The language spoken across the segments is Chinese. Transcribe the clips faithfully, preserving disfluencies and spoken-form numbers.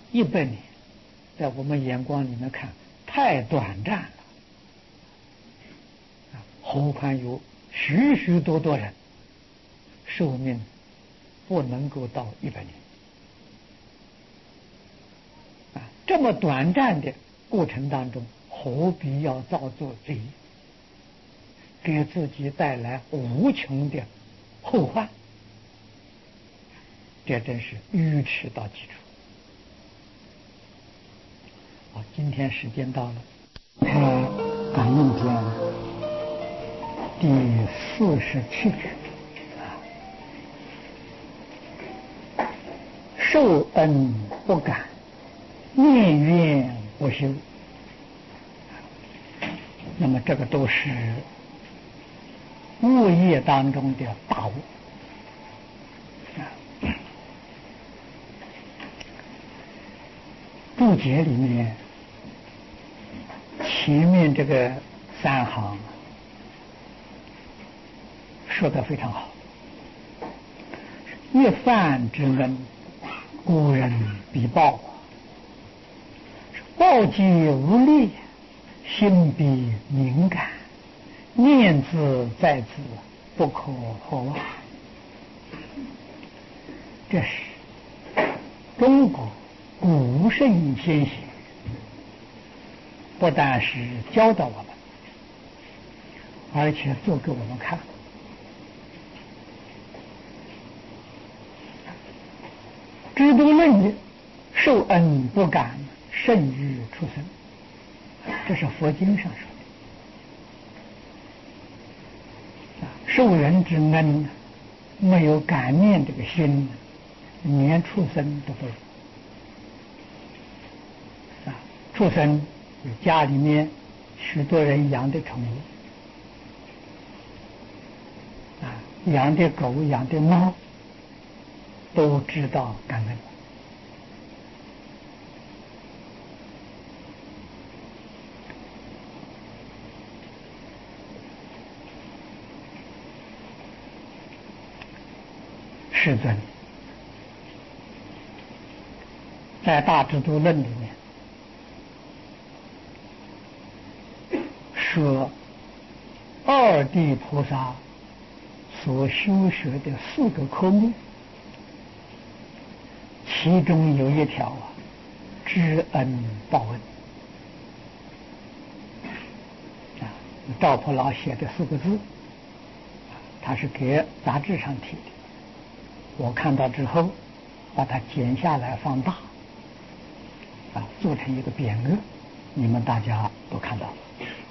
一百年，在我们眼光里面看太短暂了，何况有许许多多人寿命不能够到一百年啊！这么短暂的过程当中，何必要造作罪业，给自己带来无穷的后患？这真是愚痴到极处。好，今天时间到了，开感应篇第四十七句啊，受恩不感，念怨不休。那么这个都是物业当中的大物啊。注解里面前面这个三行说得非常好，一犯之恩，故人必报，报既无力，心必敏感，念兹在兹，不可或忘。这是中国古圣先贤不但是教导我们，而且做给我们看。知多论的受恩不感，甚于畜生，这是佛经上说的。受人之恩，没有感念这个心，连畜生都不如。啊，畜生家里面许多人养的宠物，啊，养的狗、养的猫，都知道感恩。世尊在《大智度论》里面说，二地菩萨所修学的四个科目，其中有一条啊，知恩报恩啊，赵普老写的四个字，他是给杂志上提的。我看到之后，把它剪下来放大，啊，做成一个匾额，你们大家都看到了。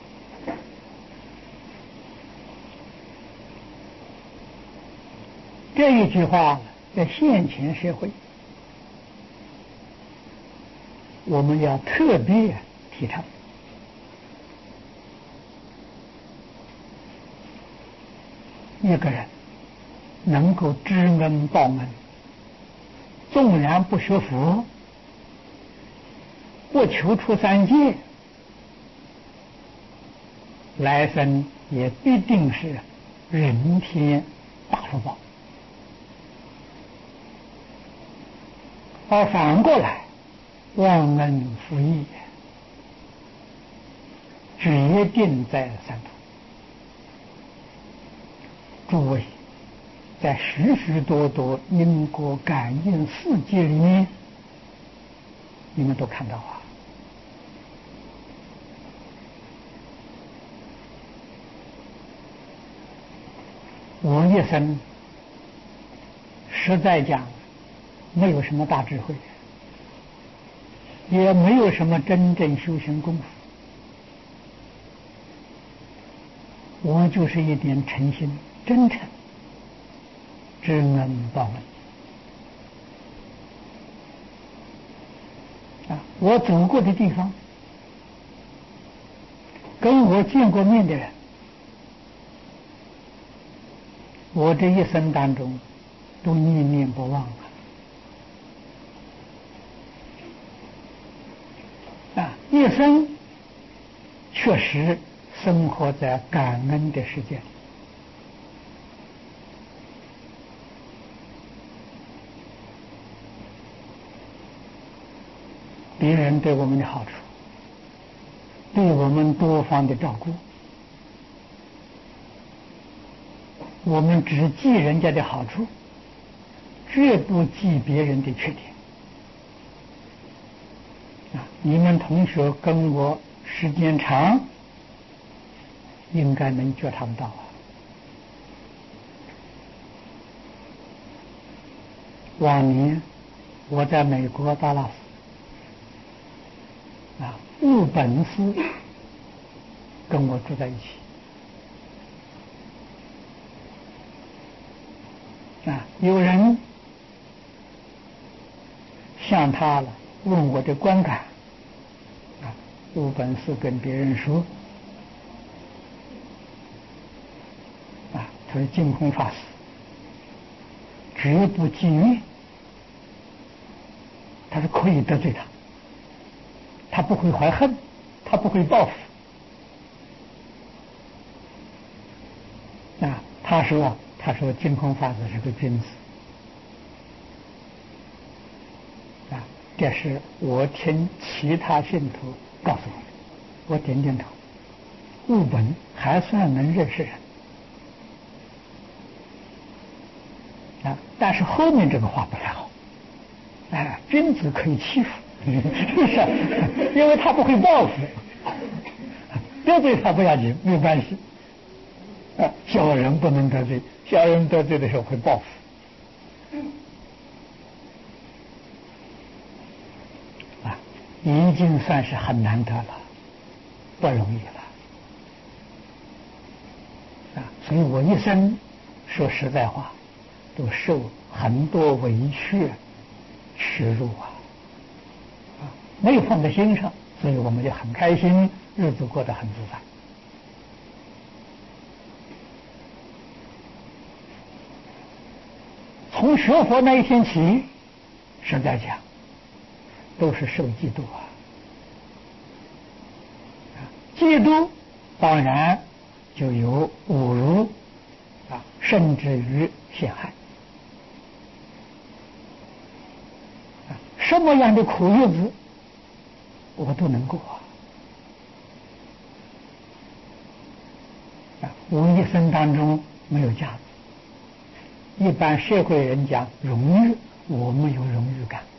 这一句话在现前社会，我们要特别提倡。一个人能够知恩报恩，纵然不学佛，不求出三界，来生也必定是人天大福报。而反过来，忘恩负义，决定在三途。诸位，在许许多多因果感应世界里面，你们都看到啊。我一生实在讲，没有什么大智慧，也没有什么真正修行功夫，我就是一点诚心真诚，知恩报恩啊！我走过的地方，跟我见过面的人，我这一生当中都念念不忘啊！啊，一生确实生活在感恩的世界里。 别人对我们的好处，对我们多方的照顾，我们只记人家的好处，绝不记别人的缺点。啊，你们同学跟我时间长，应该能觉察得到啊。往年我在美国达拉斯啊，日本师跟我住在一起啊，有人向他了问我的观感啊，日本师跟别人说啊，他是净空法师，绝不记怨，他是可以得罪他，他不会怀恨，他不会报复。啊，他说他说净空法师是个君子。啊，这是我听其他信徒告诉我的，我点点头。日本还算能认识人。啊，但是后面这个话不太好。哎，君子可以欺负，是不是？因为他不会报复，得罪他不要紧，没有关系。啊，小人不能得罪，小人得罪的时候会报复。啊，已经算是很难得了，不容易了。啊，所以我一生说实在话，都受很多委屈、耻辱啊，啊，没有放在心上，所以我们就很开心，日子过得很自在。从学佛那一天起，实在讲，都是受嫉妒啊！嫉妒当然就有侮辱啊，甚至于陷害啊，什么样的苦日子我都能过啊！我一生当中没有架子。一般社会人讲荣誉，我没有荣誉感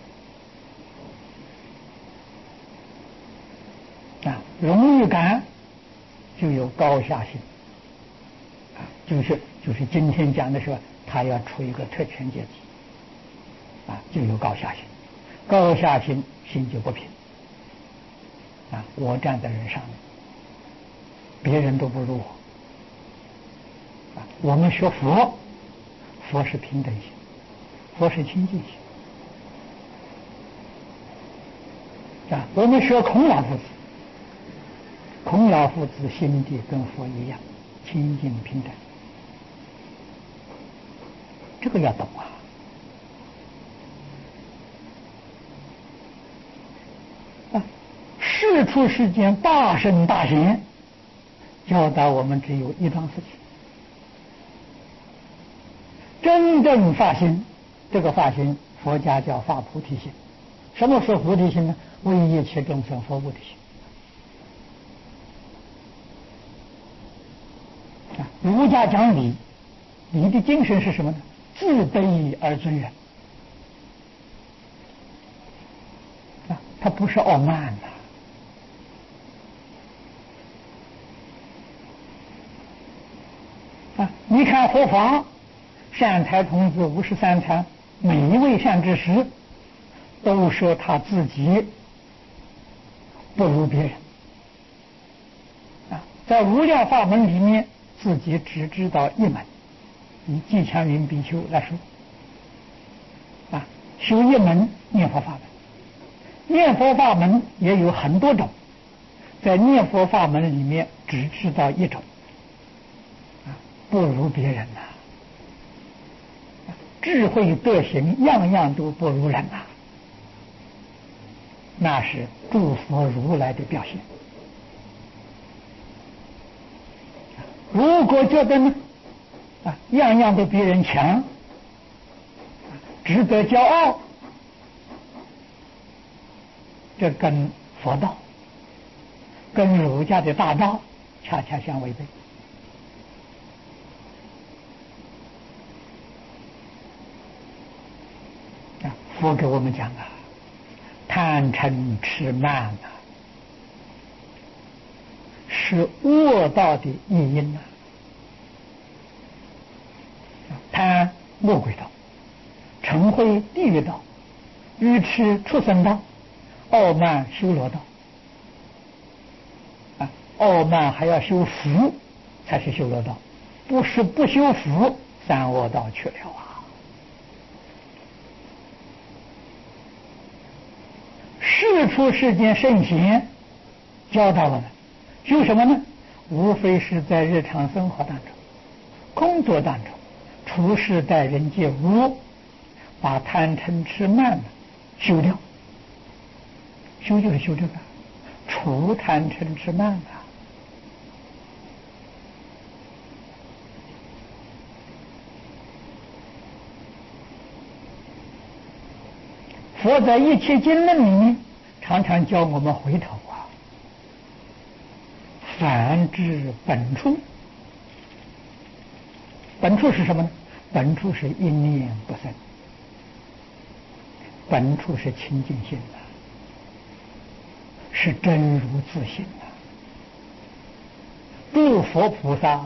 啊，荣誉感就有高下心啊，就是就是今天讲的说，他要出一个特权阶级啊，就有高下心，高下心心就不平啊，我站在人上面，别人都不如我啊，我们学佛。佛是平等心，佛是清净心啊！我们学孔老夫子，孔老夫子心地跟佛一样，清净平等，这个要懂啊！啊，世出世间大圣大贤教导我们只有一桩事情。真正发心，这个发心，佛家叫发菩提心。什么是菩提心呢？为一切众生服务的心。啊，儒家讲礼，礼的精神是什么呢？自卑而尊人。啊，他不是傲慢呐、啊。啊，你看佛法。善财童子五十三参，每一位善知识都说他自己不如别人啊，在无量法门里面，自己只知道一门。以季强云比丘来说啊，修一门念佛法门，念佛法门也有很多种，在念佛法门里面只知道一种啊，不如别人呐、啊。智慧德行样样都不如人呐、啊，那是诸佛如来的表现。如果觉得呢，啊，样样都比人强，值得骄傲， 这跟佛道、跟儒家的大道恰恰相违背。啊，佛给我们讲啊，贪嗔痴慢啊，是恶道的意因呐、啊。贪魔鬼道，嗔恚地狱道，愚痴畜生道，傲慢修罗道。啊，傲慢还要修福才是修罗道，不是不修福，三恶道去了啊。世出世间圣贤教导我们修什么呢？无非是在日常生活当中、工作当中、处事待人接物，把贪嗔痴慢修掉。修就是修这个，除贪嗔痴慢啊。佛在一切经论里面常常教我们回头啊，返至本处。本处是什么呢？本处是一念不生，本处是清净心啊，是真如自性啊。诸佛菩萨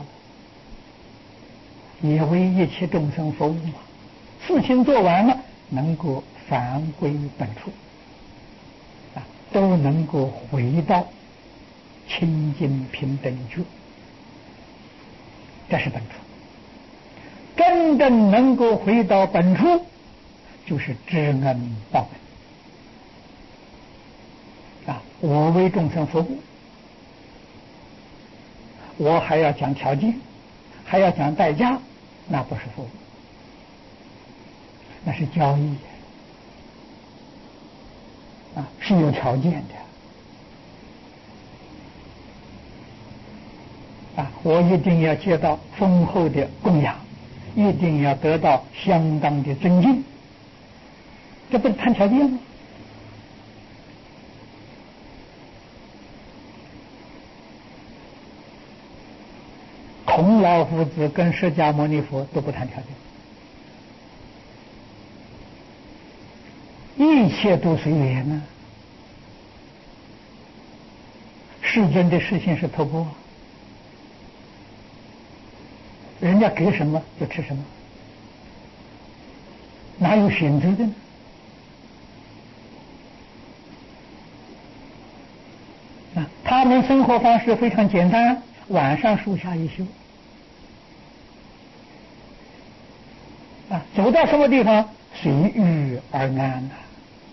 也为一切众生服务嘛，事情做完了，能够返归本处啊，都能够回到清净平等觉，这是本处。真正能够回到本处，就是知恩报恩啊！我为众生服务，我还要讲条件，还要讲代价，那不是服务，那是交易啊，是有条件的啊！我一定要接到丰厚的供养，一定要得到相当的尊敬，这不是谈条件吗？孔老夫子跟释迦牟尼佛都不谈条件，一切都随缘呢、啊。世尊的实性是透过，人家给什么就吃什么，哪有选择的呢？啊，他们生活方式非常简单，晚上树下一休，啊，走到什么地方随遇而安呐、啊。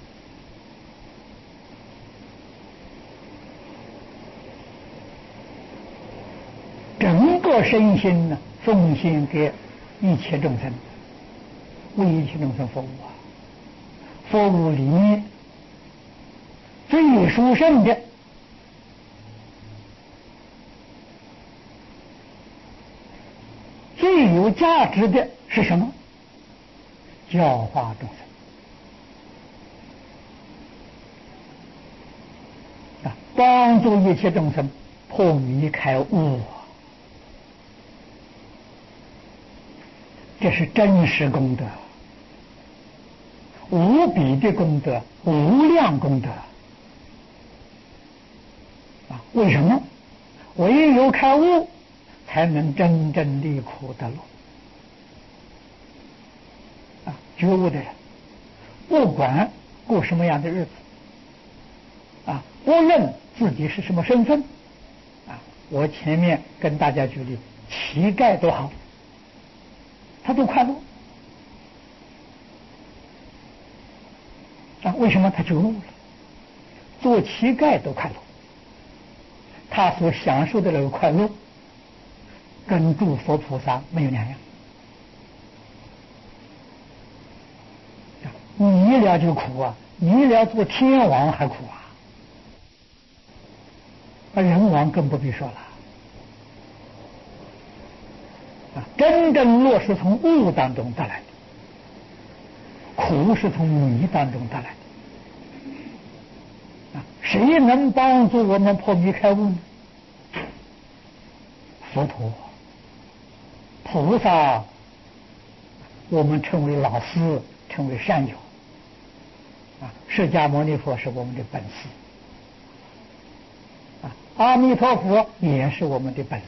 整个身心呢，奉献给一切众生，为一切众生服务啊！服务里面最殊胜的，最有价值的是什么？教化众生啊，帮助一切众生破迷开悟。这是真实功德，无比的功德，无量功德啊！为什么？唯有开悟，才能真正离苦得乐啊！觉悟的人，不管过什么样的日子啊，不论自己是什么身份啊，我前面跟大家举例，乞丐都好。他都快乐啊！为什么他觉悟了？做乞丐都快乐，他所享受的那个快乐，跟诸佛菩萨没有两样。迷了就苦啊，迷了做天王还苦啊，而人王更不必说了。啊，真正乐是从悟当中得来的，苦是从迷当中得来的。啊， 谁能帮助我们破迷开悟呢？佛陀、菩萨，我们称为老师，称为善友。啊，释迦牟尼佛是我们的本师，啊，阿弥陀佛也是我们的本师。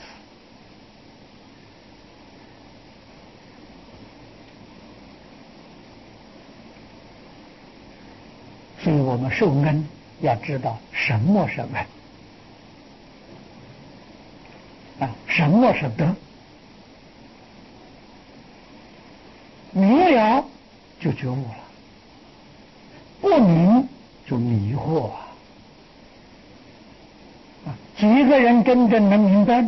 所以我们受恩要知道什么是恩，啊，什么是德。明了就觉悟了，不明就迷惑啊！啊，几个人真正能明白？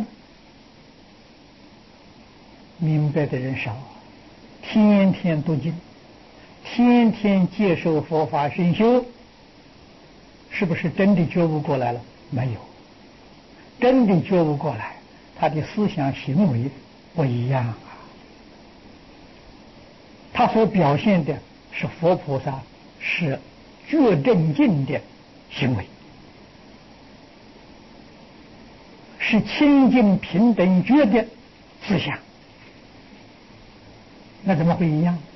明白的人少，天天读经，天天接受佛法深修，是不是真的觉悟过来了？没有，真的觉悟过来，他的思想行为不一样啊。他所表现的是佛菩萨是觉正境的行为，是清净平等觉的思想，那怎么会一样？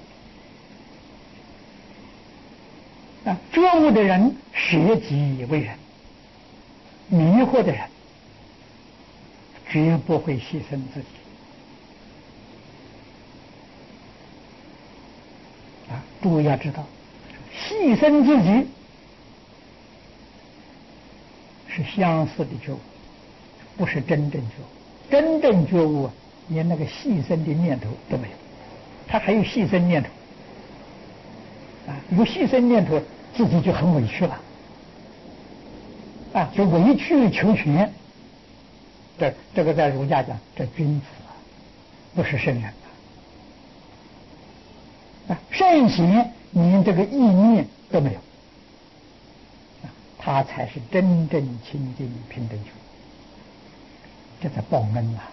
啊，觉悟的人舍己为人，迷惑的人绝不会牺牲自己。啊，诸位要知道，牺牲自己是相似的觉悟，不是真正觉悟。真正觉悟啊，连那个牺牲的念头都没有，他还有牺牲念头啊，有牺牲念头，自己就很委屈了啊，就委曲求全。这这个在儒家讲，这君子啊，不是圣人啊。啊，圣贤连这个意念都没有，啊，他才是真正清净平等觉，这在报恩啊！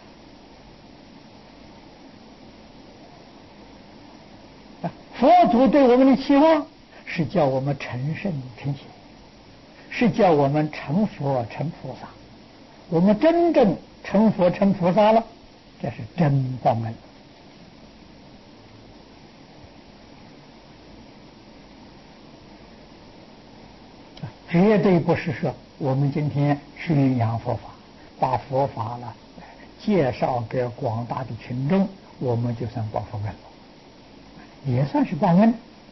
啊，佛祖对我们的期望是叫我们成圣成贤，是叫我们成佛成菩萨。我们真正成佛成菩萨了，这是真报恩。绝对不是说我们今天宣扬佛法，把佛法了介绍给广大的群众，我们就算报佛恩了，也算是报恩，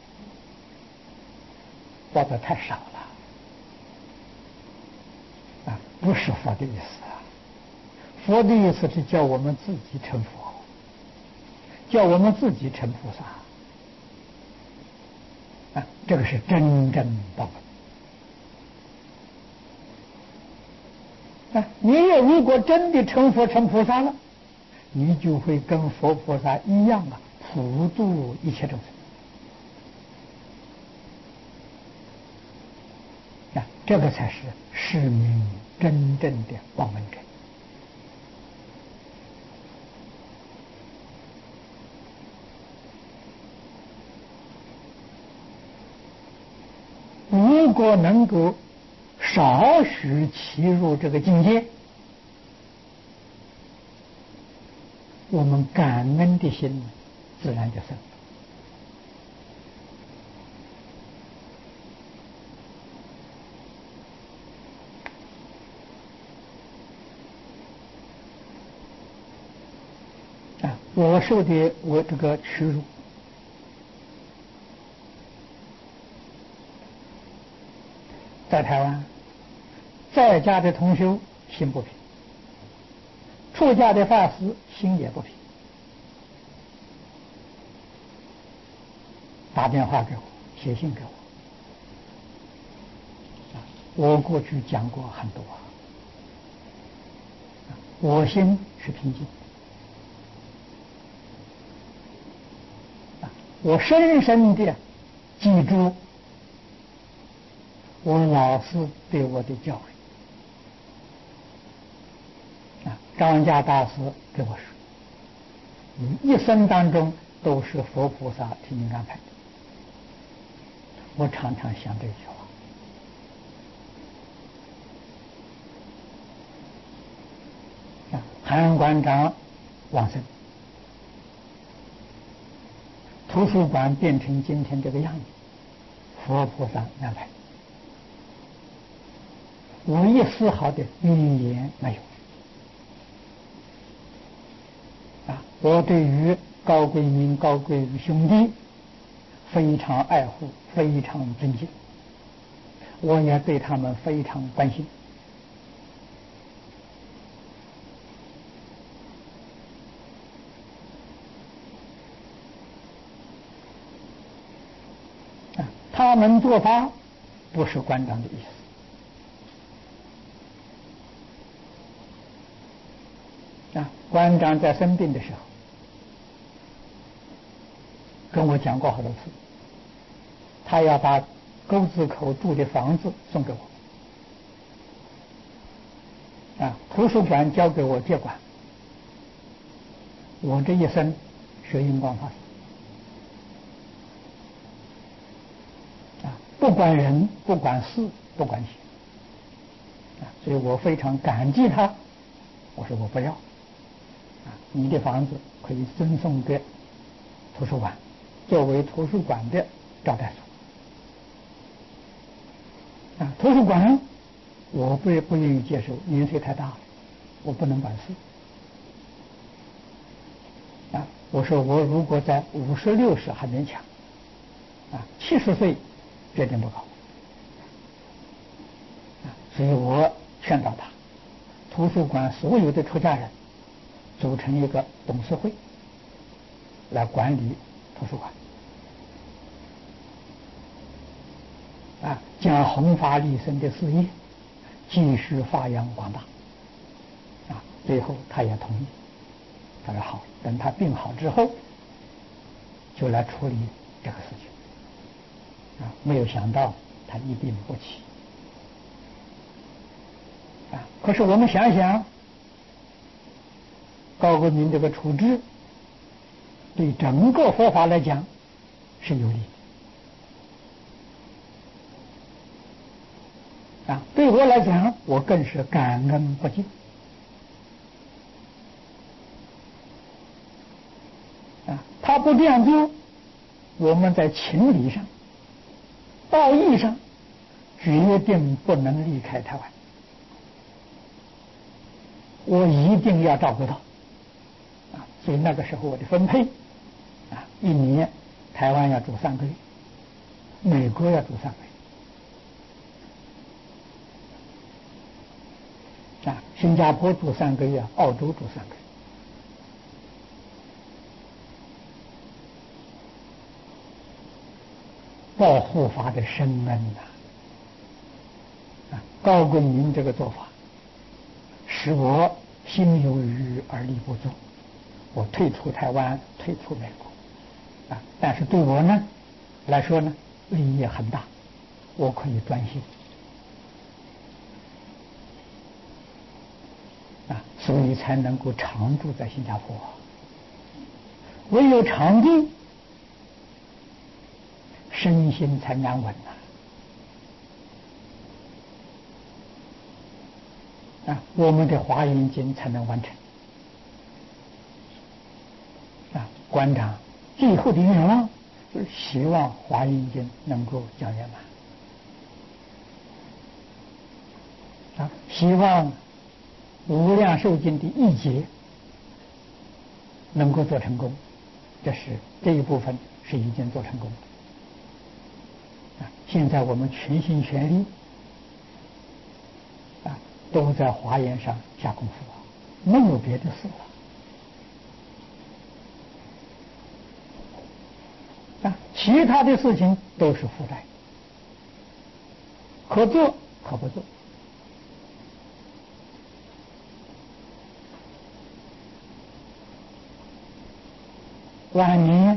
报的太少了啊！不是佛的意思啊，佛的意思是叫我们自己成佛，叫我们自己成菩萨啊，这个是真正报恩。啊，你也如果真的成佛成菩萨了，你就会跟佛菩萨一样啊，普度一切众生啊，这个才是是名真正的报恩根。如果能够少许契入这个境界，我们感恩的心自然就生。啊，我受的我这个屈辱，在台湾在家的同修心不平，出家的法师心也不平，打电话给我，写信给我。我过去讲过很多，我心是平静，我深深的记住我老师对我的教诲啊，张家大师跟我说，你一生当中都是佛菩萨替你安排的。我常常想这句话韩馆长往生，图书馆变成今天这个样子，佛菩萨安排，我一丝毫的怨言没有。啊，我对于高桂明、高桂玉兄弟非常爱护，非常尊敬，我也对他们非常关心。啊，他们做法不是馆长的意思。啊，馆长在生病的时候跟我讲过好多次，他要把沟子口住的房子送给我，啊，图书馆交给我接管。我这一生学印光法师，啊，不管人，不管事，不管情，啊，所以我非常感激他。我说我不要，啊，你的房子可以赠送给图书馆，作为图书馆的招待所。啊，图书馆我不不愿意接受，年岁太大了，我不能管事。啊，我说我如果在五十六十还勉强，啊，七十岁决定不搞。啊，所以我劝导他，图书馆所有的出家人组成一个董事会来管理图书馆。啊，将弘法利生的事业继续发扬光大。啊，最后他也同意，他说好，等他病好之后就来处理这个事情。啊，没有想到他一病不起。啊，可是我们想想，高桂明这个处置对整个佛法来讲是有利的。啊，对我来讲，我更是感恩不尽。啊，他不这样做，我们在情理上、道义上决定不能离开台湾。我一定要照顾到。啊，所以那个时候我的分配，啊，一年台湾要住三个月，美国要住三个月。啊，新加坡住三个月，澳洲住三个月。报护法的深恩呐！啊，高桂明这个做法，使我心有余而力不足。我退出台湾，退出美国。啊，但是对我呢来说呢，利益很大，我可以专心。啊，所以才能够常住在新加坡。唯有常住，身心才安稳呐。啊，我们的华严经才能完成。啊，馆长最后的愿望就是希望华严经能够讲圆满。啊，希望无量寿经的译解能够做成功，这是这一部分是已经做成功的。啊，现在我们全心全力啊，都在华严上下功夫了，没有别的事了。啊，其他的事情都是附带，可做可不做。晚年，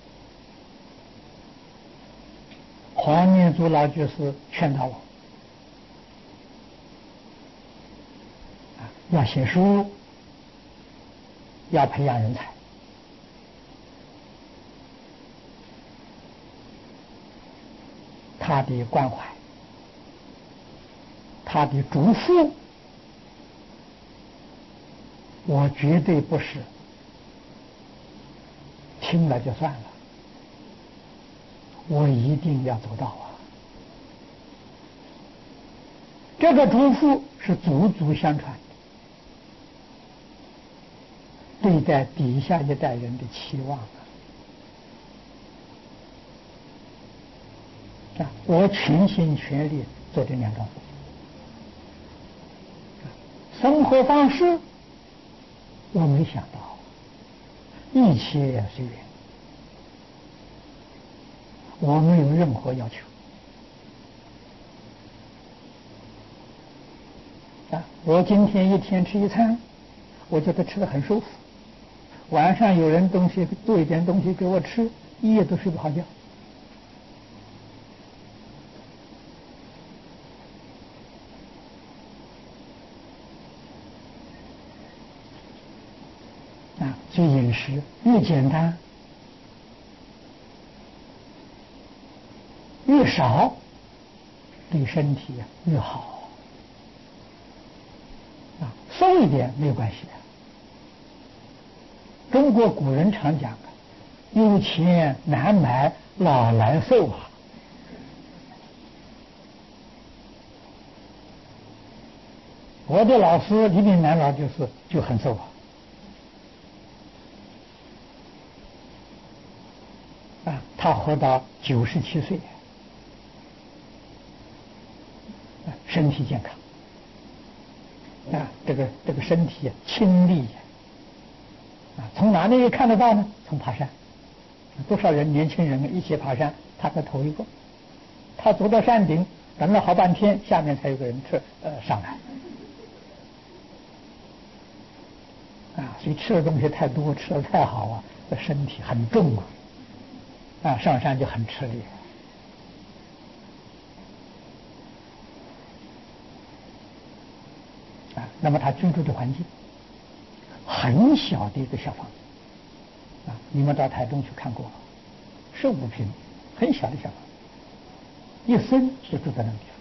黄念祖老居士劝导我，啊，要写书，要培养人才。他的关怀，他的嘱咐， 我绝对不是听了就算了，我一定要做到啊！这个嘱咐是祖祖相传的，对待底下一代人的期望啊！啊，我全心全力做这两桩事。生活方式我没想到，一切随缘，我没有任何要求。啊，我今天一天吃一餐，我觉得吃得很舒服。晚上有人东西做一点东西给我吃，一夜都睡不好觉。啊，所以饮食越简单越少，对身体越好。啊，瘦一点没有关系的。中国古人常讲，有钱难买老来瘦啊。我的老师李炳南老就是就很瘦啊。啊，他活到九十七岁，啊，身体健康。啊，这个这个身体清丽。啊，从哪里看得到呢？从爬山。多少人年轻人一起爬山，他在头一个。他走到山顶，等了好半天，下面才有个人吃呃上来。啊，所以吃的东西太多，吃的太好啊，这身体很重啊。啊，上山就很吃力。啊，那么他居住的环境很小的一个小房子。啊，你们到台中去看过，十五平，很小的小房子，一生就住在那个地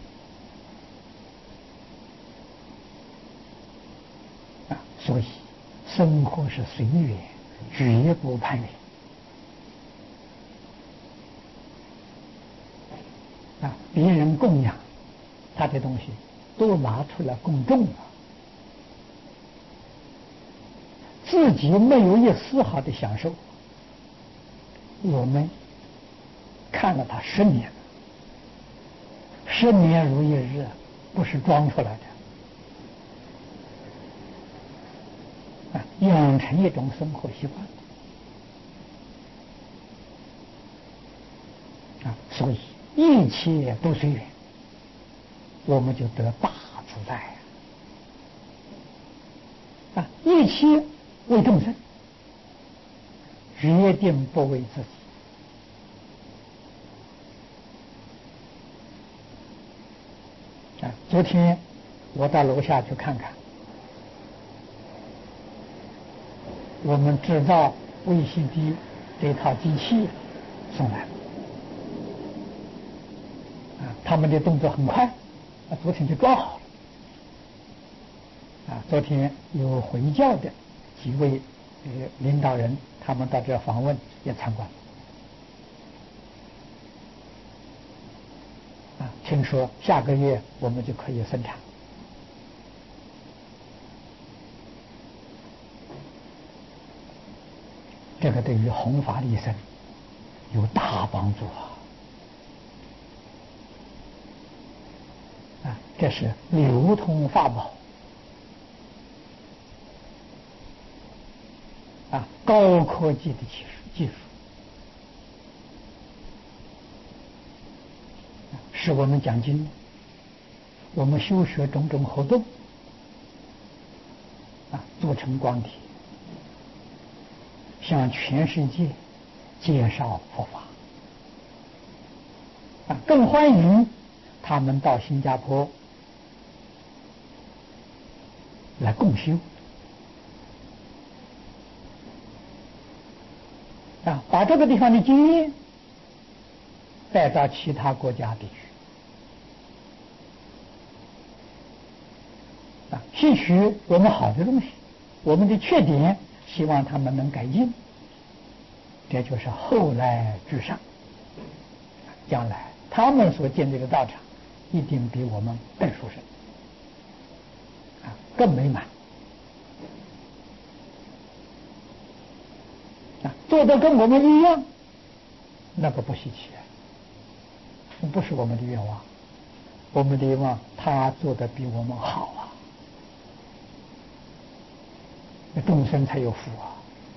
方。啊，所以生活是随缘，绝不攀缘。啊，别人供养他的东西，都拿出来供众了，自己没有一丝毫的享受。我们看了他十年了，十年如一日，不是装出来的。啊，养成一种生活习惯。啊，所以一切都随缘，我们就得大自在啊！啊，一切为众生，决定不为自己。啊，昨天我到楼下去看看，我们制造 V C D 这套机器送来了。啊，他们的动作很快，啊，昨天就装好了。啊，昨天有回教的几位呃领导人，他们到这访问也参观。啊，听说下个月我们就可以生产。这个对于弘法利生有大帮助啊！啊，这是流通法宝啊，高科技的技术技术，使我们讲经，我们修学种种活动啊，做成光体，向全世界介绍佛法啊，更欢迎他们到新加坡来共修啊，把这个地方的经验带到其他国家地区啊，吸取我们好的东西我们的缺点，希望他们能改进。这就是后来居上，将来他们所建立的道场，一定比我们更殊胜，啊，更美满。啊，做的跟我们一样，那个不稀奇啊，不是我们的愿望。我们的愿望，他做的比我们好啊，那众生才有福啊。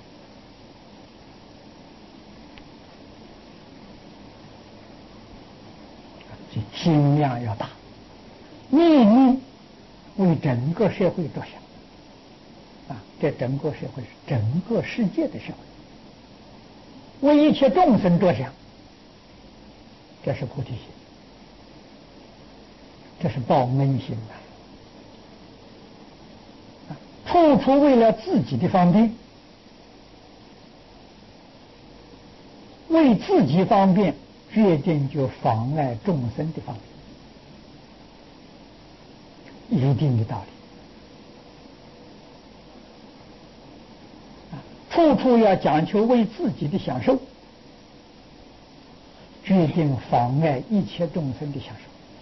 心量要大，念念为整个社会着想啊！这整个社会是整个世界的社会，为一切众生着想，这是菩提心，这是报恩心呐！处处为了自己的方便，为自己方便。决定就妨碍众生的方面，一定的道理。处处要讲求为自己的享受，决定妨碍一切众生的享受。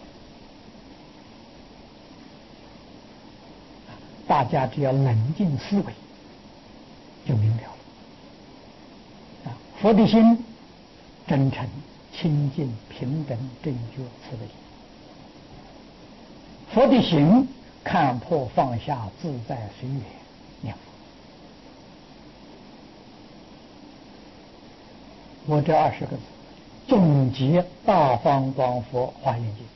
大家只要冷静思维，就明了了。佛的心真诚、清净、平等、正觉、慈悲。佛的行看破放下、自在随缘念佛。我这二十个字总结大方广佛华严经，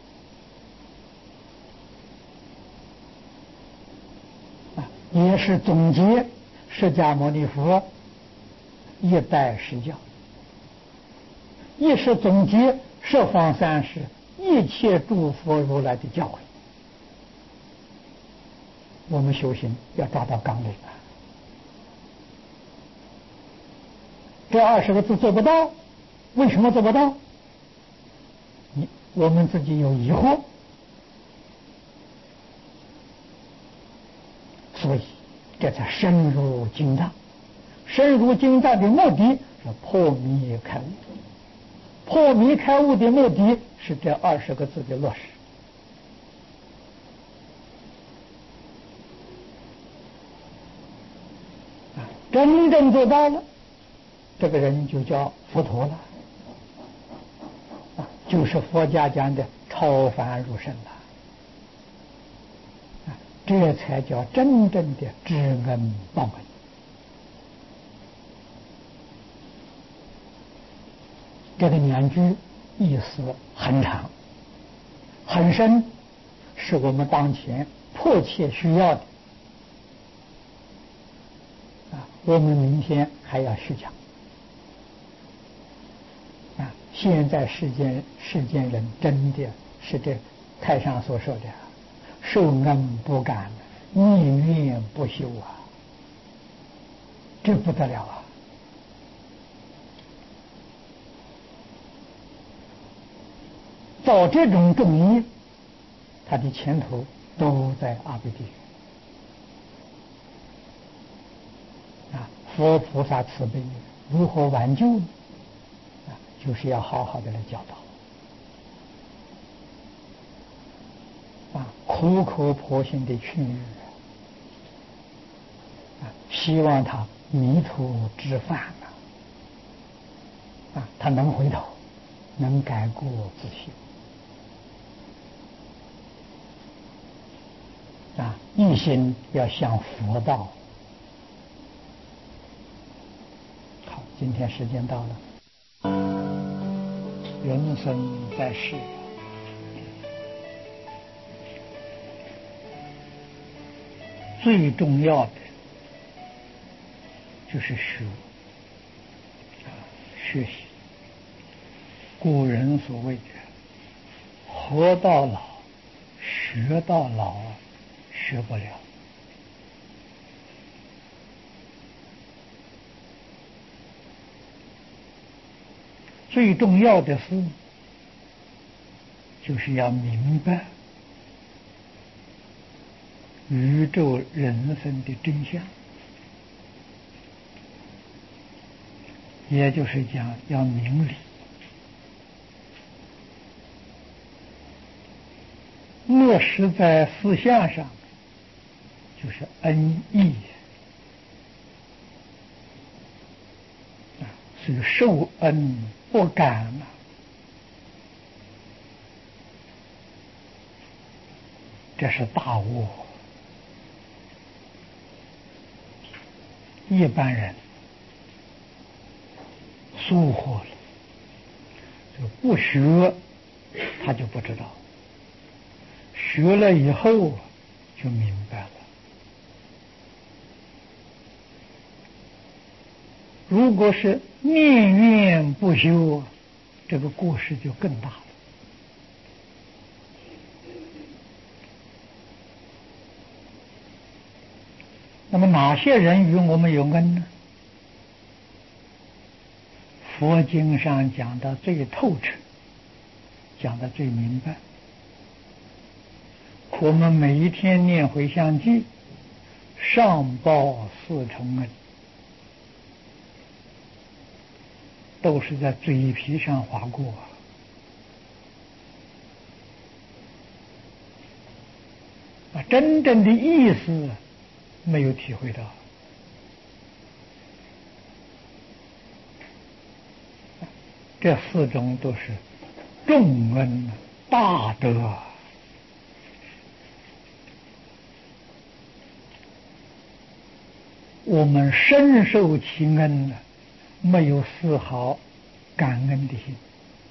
啊，也是总结释迦牟尼佛一代实教。也是总结十方三世一切诸佛如来的教诲。我们修行要抓到纲领啊！这二十个字做不到，为什么做不到？你我们自己有疑惑，所以这才深入经藏。深入经藏的目的是破迷开悟。破迷开悟的目的是这二十个字的落实。啊，真正做到了，这个人就叫佛陀了，啊，就是佛家讲的超凡入圣了。啊，这才叫真正的知恩报恩。这个两句意思很长很深，是我们当前迫切需要的啊！我们明天还要续讲啊！现在世间世间人真的是这太上所说的受恩不感，念怨不休啊，这不得了啊！造这种众业，他的前途都在阿鼻地狱啊！佛菩萨慈悲，如何挽救呢？啊，就是要好好的来教导啊，苦口婆心的劝喻啊，希望他迷途知返啊，啊，他能回头，能改过自新。啊，一心要向佛道。好，今天时间到了。人生在世，最重要的就是学，学习。古人所谓的“活到老，学到老”，学不了。最重要的是，就是要明白宇宙人生的真相，也就是讲要明理。落实在思想上，就是恩义啊，所以受恩不感啊，这是大悟。一般人疏忽了，就不学，他就不知道。学了以后就明白了。如果是念念不修，这个过失就更大了。那么哪些人与我们有恩呢？佛经上讲的最透彻，讲的最明白。我们每一天念回向偈，上报四重恩，都是在嘴皮上划过，啊，真正的意思没有体会到。这四种都是重恩大德，我们深受其恩呢，没有丝毫感恩的心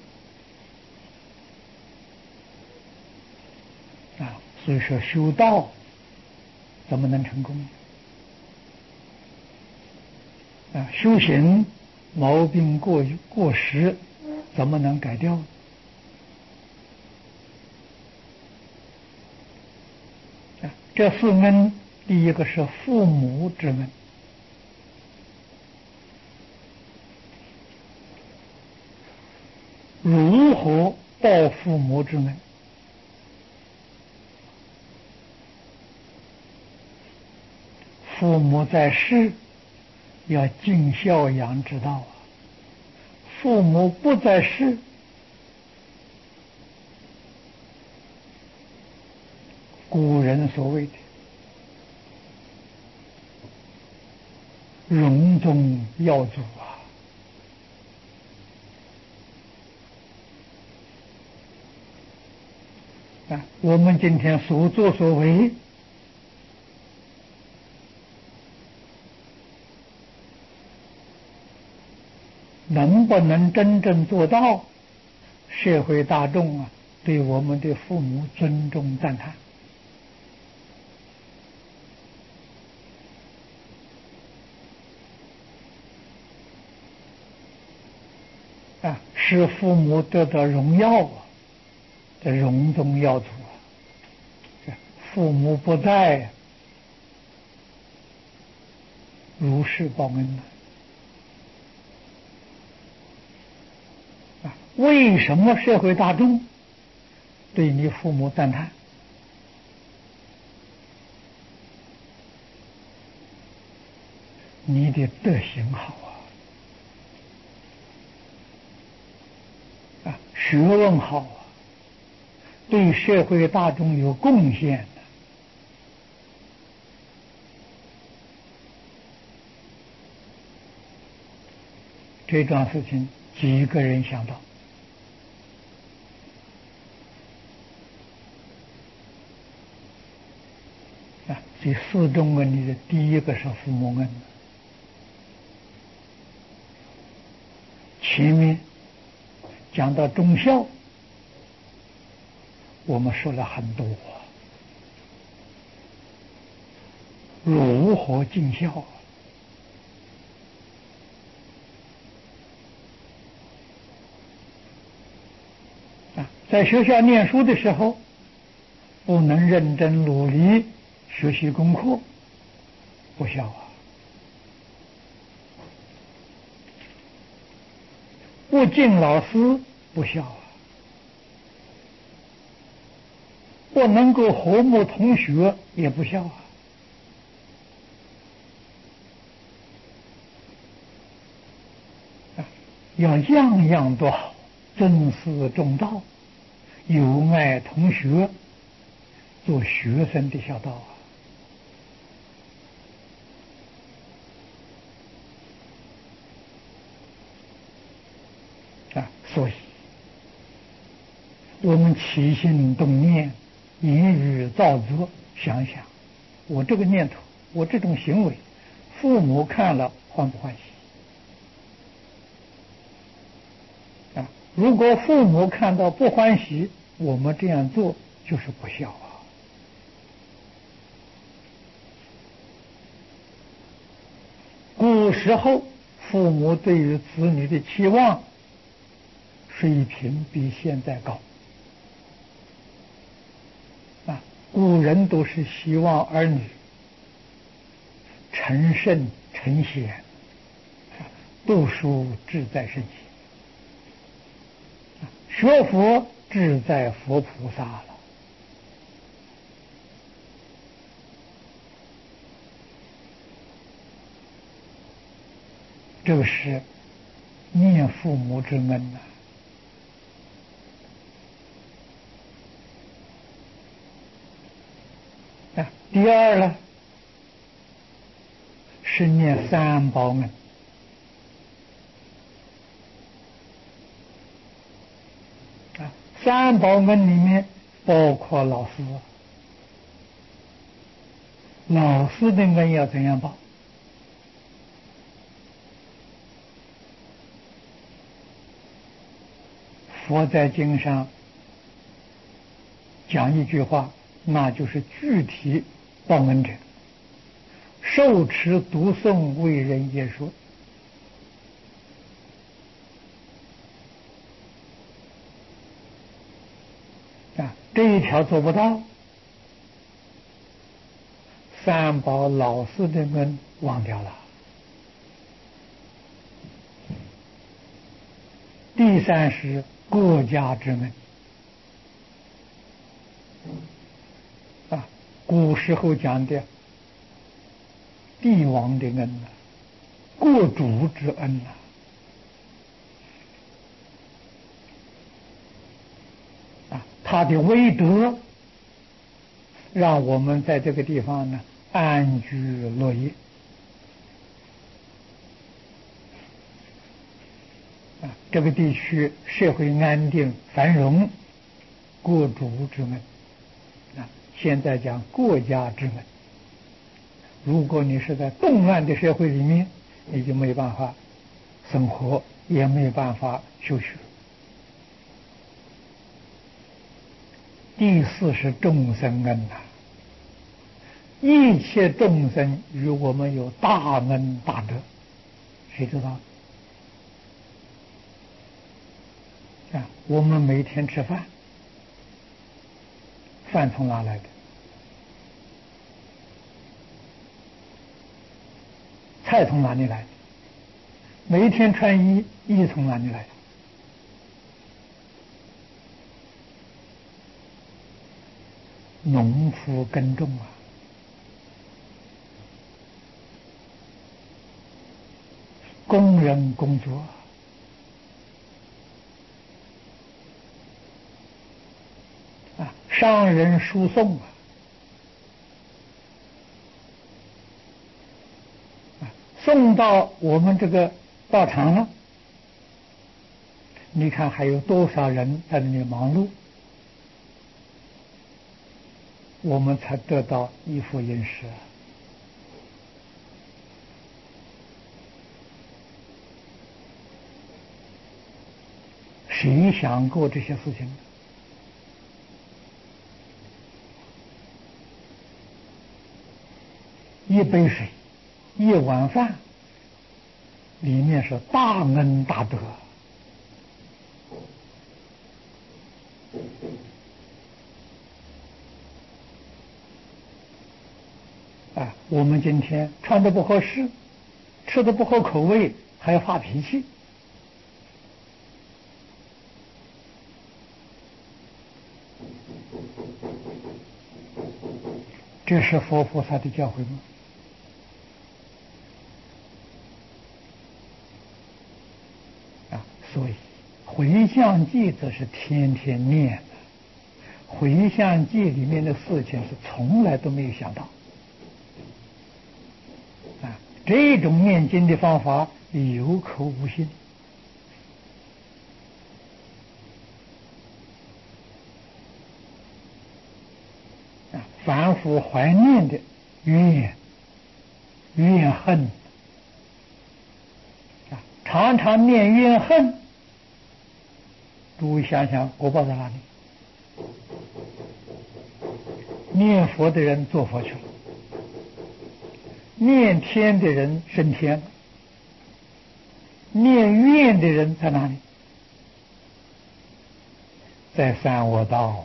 啊。所以说修道怎么能成功啊？修行毛病过过失怎么能改掉？啊，这四恩，第一个是父母之恩。如何报父母之恩？父母在世要尽孝养之道啊，父母不在世，古人所谓的荣宗耀祖啊！啊，我们今天所作所为，能不能真正做到社会大众啊对我们的父母尊重赞叹？啊，使父母得到荣耀啊，这荣宗耀祖啊！这父母不在，如是报恩呢？啊，为什么社会大众对你父母赞叹？你的德行好啊，啊，学问好啊，对社会大众有贡献的。这桩事情几个人想到？啊，这四种恩里的第一个是父母恩。前面讲到忠孝，我们说了很多，如何尽孝啊？在学校念书的时候，不能认真努力学习功课，不孝啊；不敬老师，不孝啊； 不能够和睦同学，也不孝啊。要样样都好，尊师重道，友爱同学，做学生的孝道啊！啊，所以我们起心动念、言语造作，想想我这个念头，我这种行为，父母看了欢不欢喜？啊，如果父母看到不欢喜，我们这样做就是不孝啊。古时候父母对于子女的期望水平比现在高啊，古人都是希望儿女成圣成贤，读书志在圣贤，学佛志在佛菩萨了。这个是念父母之恩呐、啊。啊，第二呢，是念三宝恩。啊，三宝恩里面包括老师，老师的恩要怎样报？佛在经上讲一句话，那就是具体报恩者，受持读诵为人言说。啊，这一条做不到，三宝老师的恩忘掉了。第三是国家之恩。啊，古时候讲的帝王的恩呐、国主之恩呐、啊，他的威德让我们在这个地方呢安居乐业。啊，这个地区社会安定繁荣，国主之恩。啊，现在讲国家之恩。如果你是在动乱的社会里面，你就没办法生活，也没办法修学。第四是众生恩呐、啊，一切众生与我们有大恩大德，谁知道？啊，我们每天吃饭，饭从哪来的？菜从哪里来的？每一天穿衣，衣从哪里来的？农夫耕种啊，工人工作啊，商人输送啊，啊，送到我们这个道场了。你看还有多少人在那里忙碌，我们才得到一副饮食啊。谁想过这些事情？一杯水，一碗饭，里面是大恩大德啊！我们今天穿的不合适，吃的不合口味，还要发脾气。 这是佛菩萨的教诲吗？啊，所以回向记则是天天念的，回向记里面的事情是从来都没有想到。啊，这种念经的方法有口无心。啊，凡夫怀念的怨怨恨，啊，常常念怨恨，诸位想想果报在哪里？念佛的人做佛去了，念天的人升天了，念怨的人在哪里？在三恶道啊！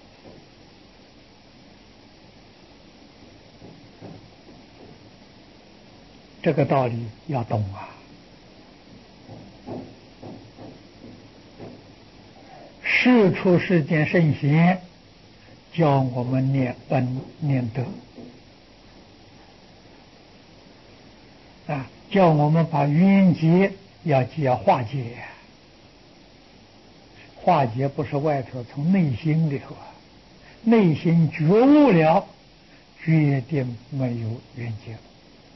这个道理要懂啊！世出世间圣贤教我们念恩念德啊，叫我们把冤结要要化解。化解不是外头，从内心里头啊，内心觉悟了，决定没有冤结了。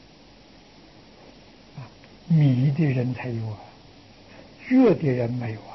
啊，迷的人才有啊，觉的人没有啊。